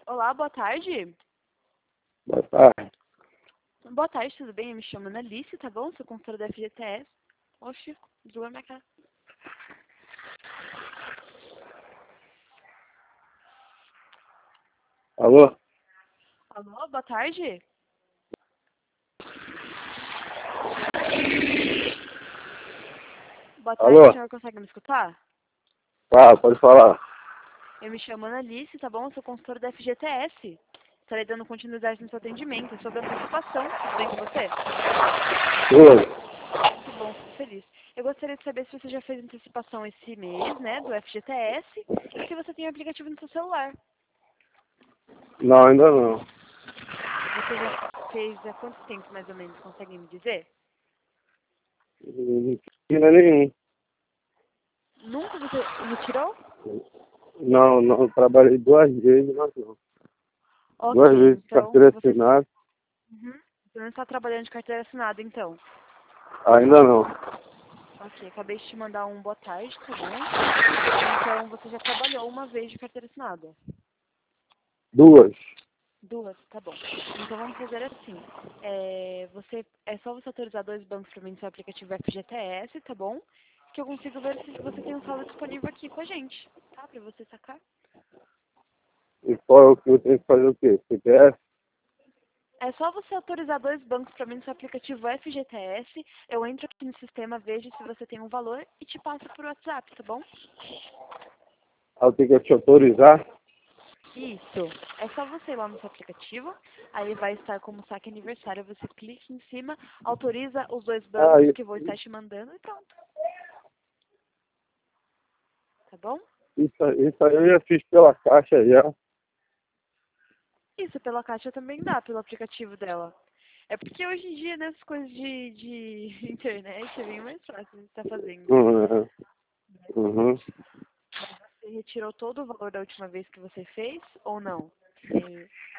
Olá, boa tarde. Boa tarde. Boa tarde, tudo bem? Eu me chamo Analice, tá bom? Sou consultora da FGTS. Oxi, desligou minha cara. Alô? Alô, boa tarde. Boa tarde, o Alô? senhor consegue me escutar? Pode falar. Eu me chamo Analice, tá bom? Sou consultora da FGTS. Estarei dando continuidade no seu atendimento, é sobre antecipação. Tudo bem com você? Oi. Que bom, fico feliz. Eu gostaria de saber se você já fez antecipação esse mês, né, do FGTS, e se você tem o aplicativo no seu celular. Não, ainda não. Você já fez há quanto tempo, mais ou menos? Consegue me dizer? Ainda nenhum. Nunca você retirou? Não, trabalhei 2 vezes, mas não. Ok, 2 vezes então carteira você, assinada, você não está trabalhando de carteira assinada, então. ainda não. Ok, acabei de te mandar um boa tarde, tá bom? Então você já trabalhou uma vez de carteira assinada. 2. Duas, tá bom. Então vamos fazer assim. É só você autorizar 2 bancos para mim no seu aplicativo FGTS, tá bom? Que eu consigo ver se você tem um saldo disponível aqui com a gente, tá? Pra você sacar. E qual é o que eu tenho que fazer o quê? CPF? É só você autorizar 2 bancos para mim no seu aplicativo FGTS. Eu entro aqui no sistema, vejo se você tem um valor e te passo por WhatsApp, tá bom? Eu tenho que te autorizar? Isso. É só você ir lá no seu aplicativo. Aí vai estar como saque aniversário. Você clica em cima, autoriza os 2 bancos Ah, que eu vou estar te mandando e pronto. Tá bom? isso aí eu já fiz pela caixa já. Isso, pela Caixa também dá, pelo aplicativo dela. É porque hoje em dia, nessas coisas de internet, é bem mais fácil de estar fazendo. Uhum. Uhum. Você retirou todo o valor da última vez que você fez ou não? Você...